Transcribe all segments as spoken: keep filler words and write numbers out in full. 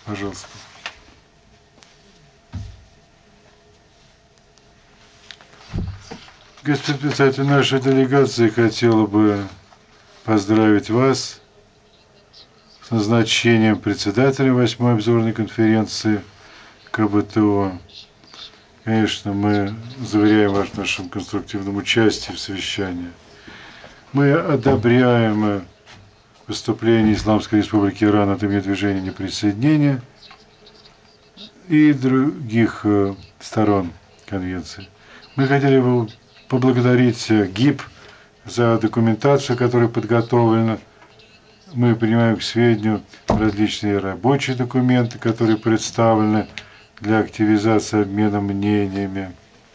Пожалуйста. Господин председатель, наша делегация хотела бы поздравить вас с назначением председателя восьмой обзорной конференции КБТО. Конечно, мы заверяем вас в нашем конструктивном участии в совещании. Мы одобряем выступление Исламской Республики Иран от имени движения неприсоединения и других сторон конвенции. Мы хотели бы поблагодарить ГИБ за документацию, которая подготовлена. Мы принимаем к сведению различные рабочие документы, которые представлены для активизации обмена мнениями.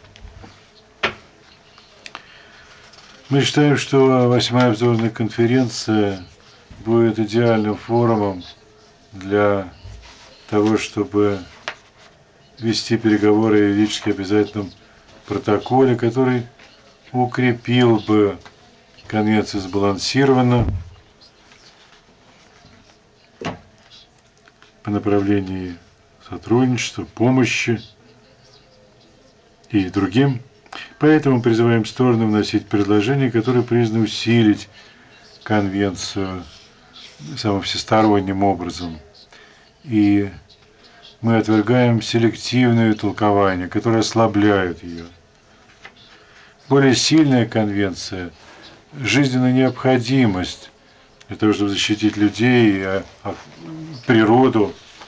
Мы считаем, что восьмая обзорная конференция будет идеальным форумом для того, чтобы вести переговоры о юридически обязательном протоколе, который укрепил бы конвенцию сбалансированно по направлению сотрудничества, помощи и другим. Поэтому призываем стороны вносить предложения, которые призваны усилить конвенцию самым всесторонним образом. И мы отвергаем селективное толкование, которое ослабляет ее. Более сильная конвенция – жизненная необходимость для того, чтобы защитить людей, природу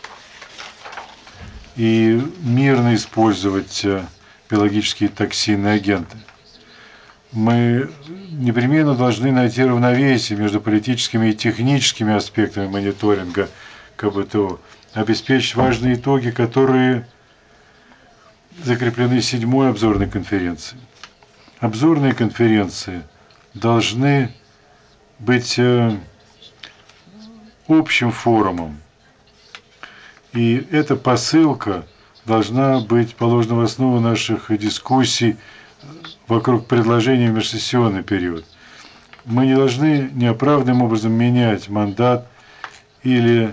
и мирно использовать биологические токсинные агенты. Мы непременно должны найти равновесие между политическими и техническими аспектами мониторинга КБТО, обеспечить важные итоги, которые закреплены седьмой обзорной конференцией. Обзорные конференции должны быть общим форумом, и эта посылка должна быть положена в основу наших дискуссий вокруг предложений в межсессионный период. Мы не должны неоправданным образом менять мандат или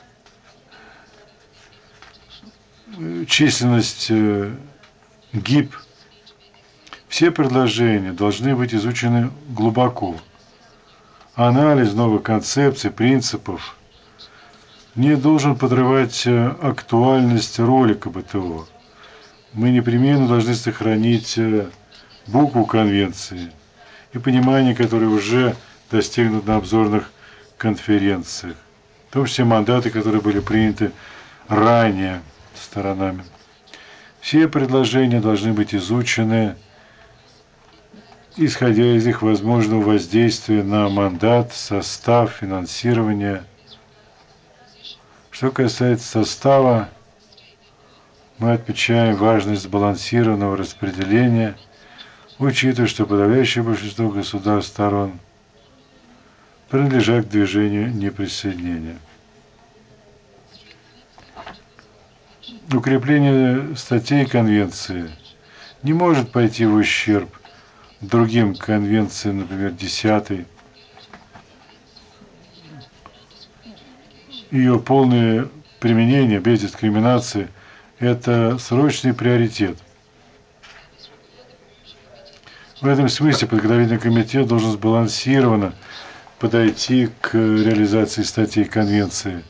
численность ГИБ. Все предложения должны быть изучены глубоко. Анализ новых концепций, принципов не должен подрывать актуальность роли КБТО. Мы непременно должны сохранить букву конвенции и понимание, которое уже достигнуто на обзорных конференциях, в том числе мандаты, которые были приняты ранее сторонами. Все предложения должны быть изучены, исходя из их возможного воздействия на мандат, состав, финансирование. Что касается состава, мы отмечаем важность сбалансированного распределения, учитывая, что подавляющее большинство государств сторон принадлежат к движению неприсоединения. Укрепление статей конвенции не может пойти в ущерб другим конвенциям, например, десятой. Ее полное применение без дискриминации – это срочный приоритет. В этом смысле подготовительный комитет должен сбалансированно подойти к реализации статей конвенции,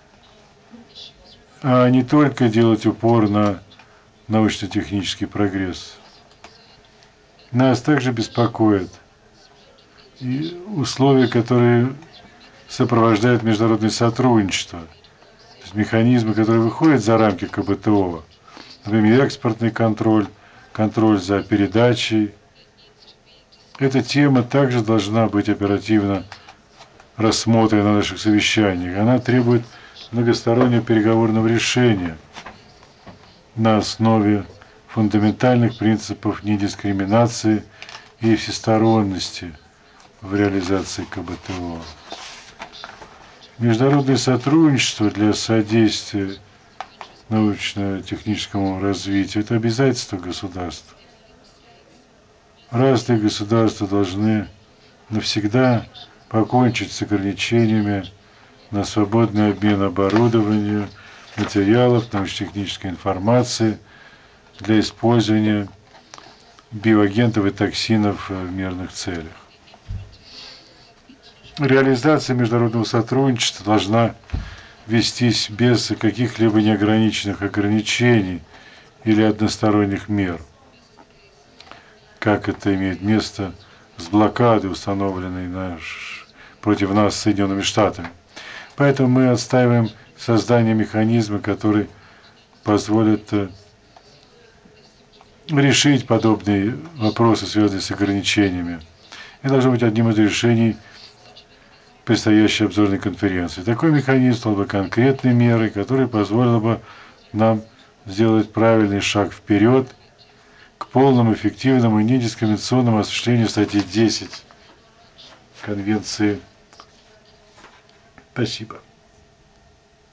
а не только делать упор на научно-технический прогресс. Нас также беспокоят условия, которые сопровождают международное сотрудничество, то есть механизмы, которые выходят за рамки КБТО, например, экспортный контроль, контроль за передачей. Эта тема также должна быть оперативно рассмотрена на наших совещаниях. Она требует многостороннего переговорного решения на основе фундаментальных принципов недискриминации и всесторонности в реализации КБТО. Международное сотрудничество для содействия научно-техническому развитию – это обязательство государств. Разные государства должны навсегда покончить с ограничениями на свободный обмен оборудованием, материалов, научно-технической информации для использования биоагентов и токсинов в мирных целях. Реализация международного сотрудничества должна вестись без каких-либо неограниченных ограничений или односторонних мер, как это имеет место с блокадой, установленной наш, против нас Соединенными Штатами. Поэтому мы отстаиваем создание механизма, который позволит решить подобные вопросы, связанные с ограничениями. И должно быть одним из решений предстоящей обзорной конференции. Такой механизм стал бы конкретной мерой, которая позволила бы нам сделать правильный шаг вперед к полному, эффективному и недискриминационному осуществлению статьи десять Конвенции. Спасибо.